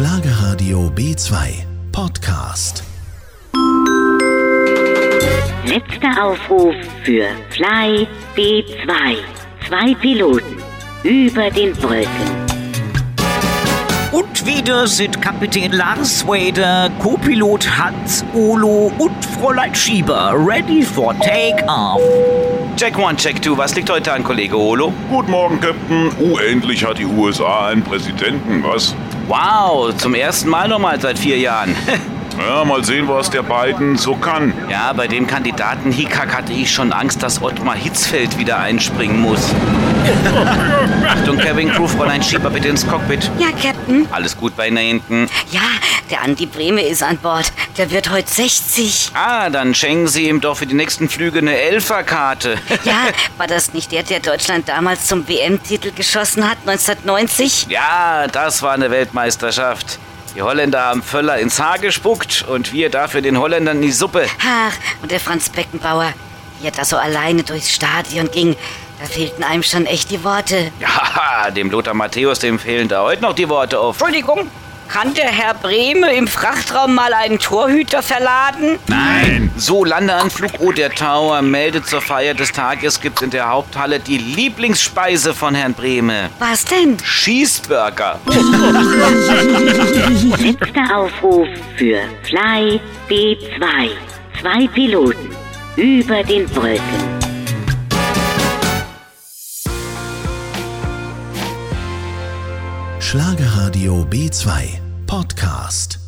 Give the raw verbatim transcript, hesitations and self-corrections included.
Schlagerradio B zwei Podcast. Letzter Aufruf für Fly B zwei. Zwei Piloten über den Brücken. Und wieder sind Kapitän Lars Wader, Co-Pilot Hans Olo und Fräulein Schieber ready for take-off. Check one, check two. Was liegt heute an, Kollege Olo? Guten Morgen, Captain. Oh, endlich hat die U S A einen Präsidenten, was? Wow, zum ersten Mal nochmal seit vier Jahren. Ja, mal sehen, was der Biden so kann. Ja, bei dem Kandidaten Hickhack hatte ich schon Angst, dass Ottmar Hitzfeld wieder einspringen muss. Achtung, Cabin Crew, Fräulein Schieber, bitte ins Cockpit. Ja, Captain. Alles gut bei Ihnen da hinten? Ja, der Andi Brehme ist an Bord. Der wird heute sechzig. Ah, dann schenken Sie ihm doch für die nächsten Flüge eine Elferkarte. Ja, war das nicht der, der Deutschland damals zum W M-Titel geschossen hat, neunzehnhundertneunzig? Ja, das war eine Weltmeisterschaft. Die Holländer haben Völler ins Haar gespuckt und wir dafür den Holländern in die Suppe. Ach, und der Franz Beckenbauer, wie er da so alleine durchs Stadion ging, da fehlten einem schon echt die Worte. Ja, dem Lothar Matthäus, dem fehlen da heute noch die Worte auf. Entschuldigung, kann der Herr Brehme im Frachtraum mal einen Torhüter verladen? Nein! So, Landeanflug Oder Tower meldet zur Feier des Tages, gibt in der Haupthalle die Lieblingsspeise von Herrn Brehme. Was denn? Cheeseburger. Letzter Aufruf für Fly B zwei. Zwei Piloten über den Brücken. Schlagerradio B zwei Podcast.